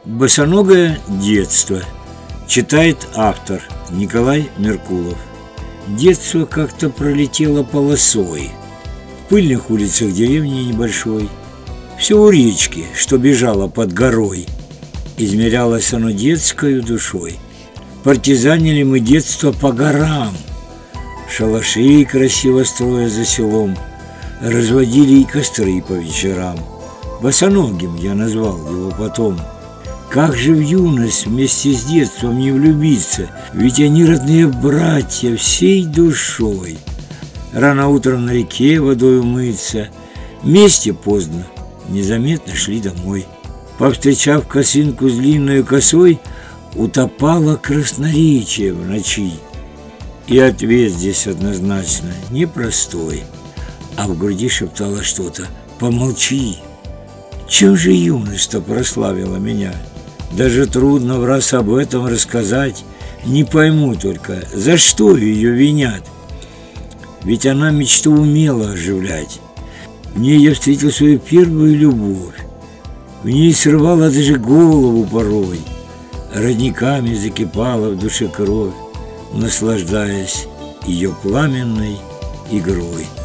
Босоногое детство. Читает автор Николай Меркулов. Детство как-то пролетело полосой. В пыльных улицах деревни небольшой. Все у речки, что бежала под горой. Измерялось оно детскою душой. Партизанили мы детство по горам. Шалаши красиво строя за селом. Разводили и костры по вечерам. Босоногим я назвал его потом. Как же в юность вместе с детством не влюбиться, ведь они родные братья всей душой. Рано утром на реке водой умыться, вместе поздно, незаметно шли домой. Повстречав косынку с длинной косой, утопало красноречие в ночи. И ответ здесь однозначно непростой, а в груди шептало что-то: «Помолчи». Чем же юность-то прославила меня? Даже трудно в раз об этом рассказать. Не пойму только, за что ее винят. Ведь она мечту умела оживлять. В ней я встретил свою первую любовь. В ней срывала даже голову порой. Родниками закипала в душе кровь, наслаждаясь ее пламенной игрой.